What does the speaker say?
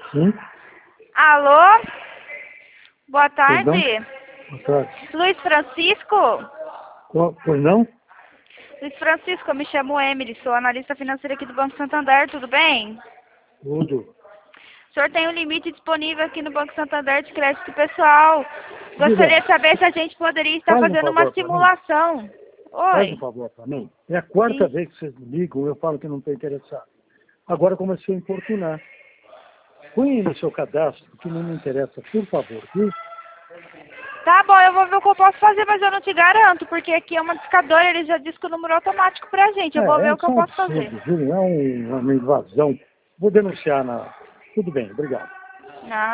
Sim? Alô? Boa Perdão? tarde. Boa tarde. Luiz Francisco? Pois não? Luiz Francisco, eu me chamo Emily, sou analista financeira aqui do Banco Santander, tudo bem? Tudo. O senhor tem um limite disponível aqui no Banco Santander de crédito pessoal. Gostaria Diga, de saber se a gente poderia estar faz um fazendo uma favor para mim. simulação. Faz um Oi? favor para mim. É a quarta Sim. vez que vocês me ligam, eu falo que não estou interessado. Agora comecei a importunar. Põe aí no seu cadastro, que não me interessa, por favor, viu? Tá bom, eu vou ver o que eu posso fazer, mas eu não te garanto, porque aqui é uma discadora, ele já disse que o número é automático pra gente. Eu vou ver o que Isso eu é um posso fazer. absurdo, viu? É uma invasão. Vou denunciar na... Tudo bem, obrigado. Não.